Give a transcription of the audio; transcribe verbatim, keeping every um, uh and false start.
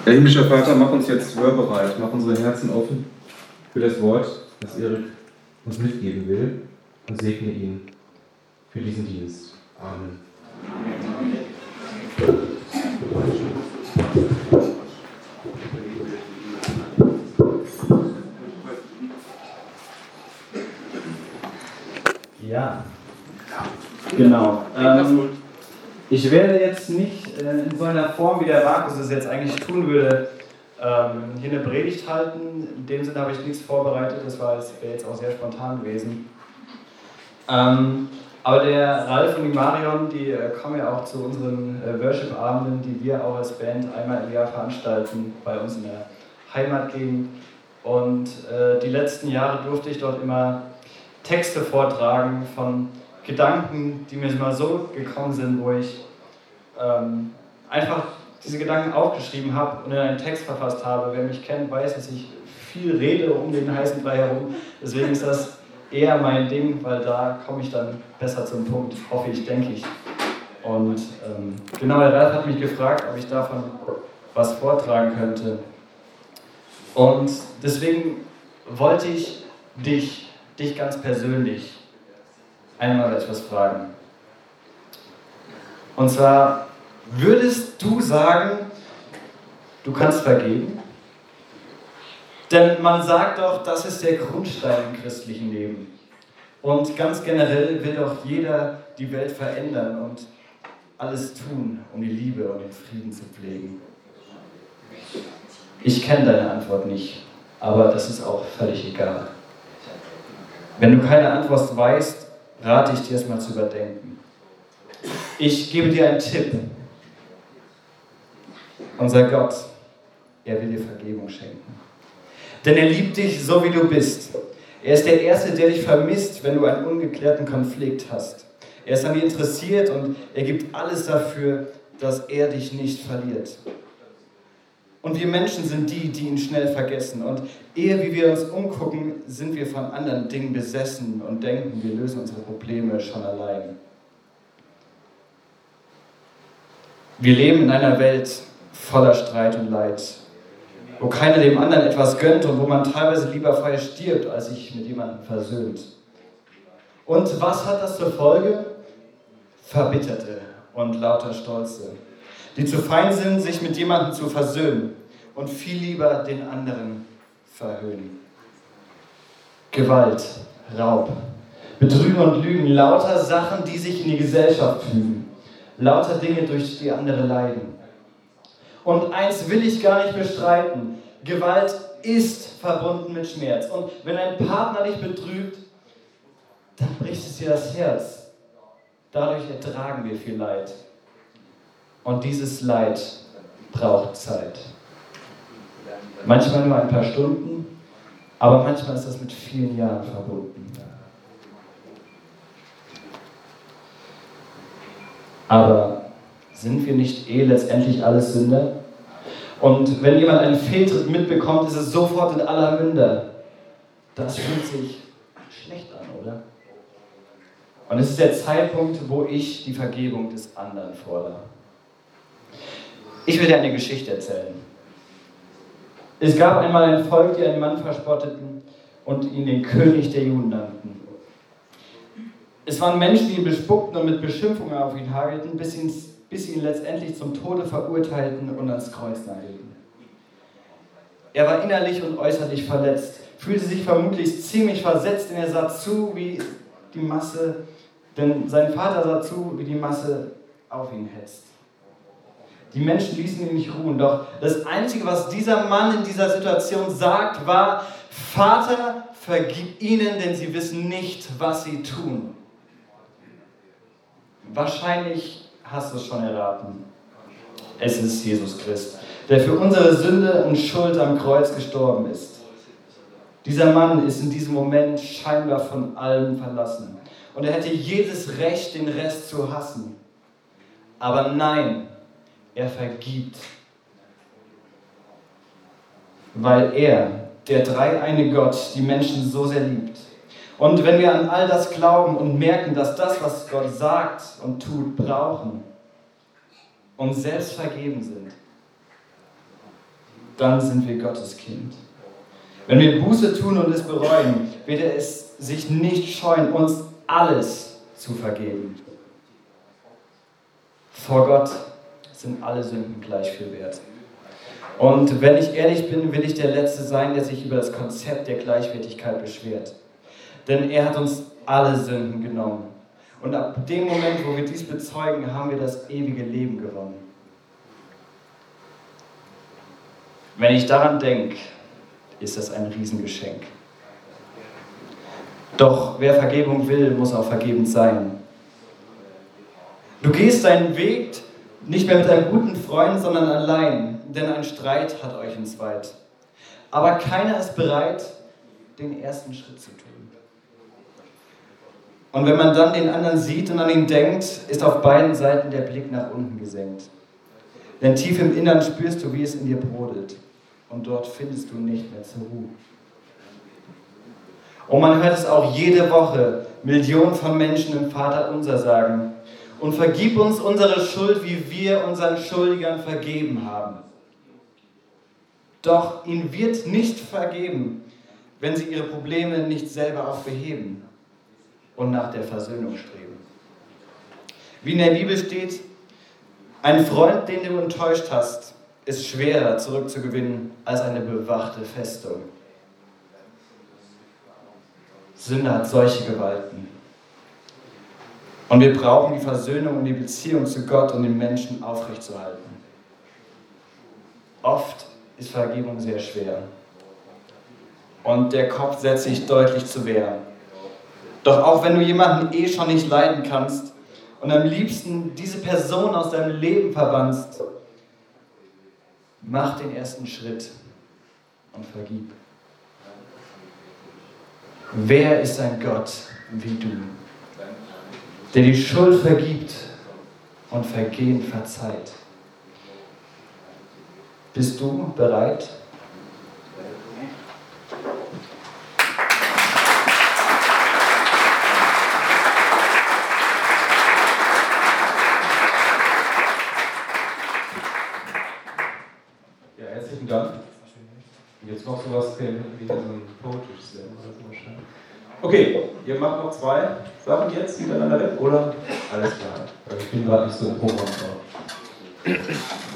Herr himmlischer Vater, mach uns jetzt hörbereit, mach unsere Herzen offen für das Wort, das Erik uns mitgeben will, und segne ihn für diesen Dienst. Amen. Ja, genau. Ähm, ich werde jetzt nicht äh, in so einer Form, wie der Markus es jetzt eigentlich tun würde, ähm, hier eine Predigt halten. In dem Sinne habe ich nichts vorbereitet, das war jetzt, wäre jetzt auch sehr spontan gewesen. Ähm, aber der Ralf und die Marion, die äh, kommen ja auch zu unseren äh, Worship-Abenden, die wir auch als Band einmal im Jahr veranstalten, bei uns in der Heimatgegend. Und äh, die letzten Jahre durfte ich dort immer Texte vortragen von Gedanken, die mir mal so gekommen sind, wo ich ähm, einfach diese Gedanken aufgeschrieben habe und in einen Text verfasst habe. Wer mich kennt, weiß, dass ich viel rede um den heißen Brei herum. Deswegen ist das eher mein Ding, weil da komme ich dann besser zum Punkt, hoffe ich, denke ich. Und ähm, genau, der Ralf hat mich gefragt, ob ich davon was vortragen könnte. Und deswegen wollte ich dich, dich ganz persönlich einmal etwas fragen. Und zwar, würdest du sagen, du kannst vergeben? Denn man sagt doch, das ist der Grundstein im christlichen Leben. Und ganz generell will doch jeder die Welt verändern und alles tun, um die Liebe und den Frieden zu pflegen. Ich kenne deine Antwort nicht, aber das ist auch völlig egal. Wenn du keine Antwort weißt, rate ich dir, es mal zu überdenken. Ich gebe dir einen Tipp. Unser Gott, er will dir Vergebung schenken. Denn er liebt dich so, wie du bist. Er ist der Erste, der dich vermisst, wenn du einen ungeklärten Konflikt hast. Er ist an dir interessiert und er gibt alles dafür, dass er dich nicht verliert. Und wir Menschen sind die, die ihn schnell vergessen. Und ehe wie wir uns umgucken, sind wir von anderen Dingen besessen und denken, wir lösen unsere Probleme schon allein. Wir leben in einer Welt voller Streit und Leid, wo keiner dem anderen etwas gönnt und wo man teilweise lieber vorher stirbt, als sich mit jemandem versöhnt. Und was hat das zur Folge? Verbitterte und lauter Stolze, die zu fein sind, sich mit jemandem zu versöhnen und viel lieber den anderen verhöhnen. Gewalt, Raub, Betrügen und Lügen, lauter Sachen, die sich in die Gesellschaft fügen, lauter Dinge, durch die andere leiden. Und eins will ich gar nicht bestreiten, Gewalt ist verbunden mit Schmerz. Und wenn ein Partner dich betrügt, dann bricht es dir das Herz. Dadurch ertragen wir viel Leid. Und dieses Leid braucht Zeit. Manchmal nur ein paar Stunden, aber manchmal ist das mit vielen Jahren verbunden. Aber sind wir nicht eh letztendlich alles Sünder? Und wenn jemand einen Fehltritt mitbekommt, ist es sofort in aller Munde. Das fühlt sich schlecht an, oder? Und es ist der Zeitpunkt, wo ich die Vergebung des anderen fordere. Ich will dir eine Geschichte erzählen. Es gab einmal ein Volk, die einen Mann verspotteten und ihn den König der Juden nannten. Es waren Menschen, die ihn bespuckten und mit Beschimpfungen auf ihn hagelten, bis, ihn, bis sie ihn letztendlich zum Tode verurteilten und ans Kreuz nagelten. Er war innerlich und äußerlich verletzt, fühlte sich vermutlich ziemlich versetzt, denn er sah zu, wie die Masse, denn sein Vater sah zu, wie die Masse auf ihn hetzt. Die Menschen ließen ihn nicht ruhen, doch das Einzige, was dieser Mann in dieser Situation sagt, war: Vater, vergib ihnen, denn sie wissen nicht, was sie tun. Wahrscheinlich hast du es schon erraten. Es ist Jesus Christus, der für unsere Sünde und Schuld am Kreuz gestorben ist. Dieser Mann ist in diesem Moment scheinbar von allem verlassen. Und er hätte jedes Recht, den Rest zu hassen. Aber nein, er vergibt. Weil er, der dreieine Gott, die Menschen so sehr liebt. Und wenn wir an all das glauben und merken, dass das, was Gott sagt und tut, brauchen und selbst vergeben sind, dann sind wir Gottes Kind. Wenn wir Buße tun und es bereuen, wird er es sich nicht scheuen, uns alles zu vergeben. Vor Gott sind alle Sünden gleich viel wert. Und wenn ich ehrlich bin, will ich der Letzte sein, der sich über das Konzept der Gleichwertigkeit beschwert. Denn er hat uns alle Sünden genommen. Und ab dem Moment, wo wir dies bezeugen, haben wir das ewige Leben gewonnen. Wenn ich daran denke, ist das ein Riesengeschenk. Doch wer Vergebung will, muss auch vergebend sein. Du gehst deinen Weg nicht mehr mit einem guten Freund, sondern allein, denn ein Streit hat euch entzweit. Aber keiner ist bereit, den ersten Schritt zu tun. Und wenn man dann den anderen sieht und an ihn denkt, ist auf beiden Seiten der Blick nach unten gesenkt. Denn tief im Innern spürst du, wie es in dir brodelt. Und dort findest du nicht mehr zur Ruhe. Und man hört es auch jede Woche, Millionen von Menschen im Vaterunser sagen: Und vergib uns unsere Schuld, wie wir unseren Schuldigern vergeben haben. Doch ihnen wird nicht vergeben, wenn sie ihre Probleme nicht selber auch beheben und nach der Versöhnung streben. Wie in der Bibel steht: Ein Freund, den du enttäuscht hast, ist schwerer zurückzugewinnen als eine bewachte Festung. Sünde hat solche Gewalten. Und wir brauchen die Versöhnung und die Beziehung zu Gott und den Menschen aufrechtzuerhalten. Oft ist Vergebung sehr schwer. Und der Kopf setzt sich deutlich zur Wehr. Doch auch wenn du jemanden eh schon nicht leiden kannst und am liebsten diese Person aus deinem Leben verbannst, mach den ersten Schritt und vergib. Wer ist ein Gott wie du, der die Schuld vergibt und Vergehen verzeiht? Bist du bereit? Ja, herzlichen Dank. Und jetzt noch sowas wie so ein Poetry Slam oder so. Okay, ihr macht noch zwei Sachen jetzt hintereinander weg, oder? Alles klar. Ich bin gerade nicht so im Programm drauf.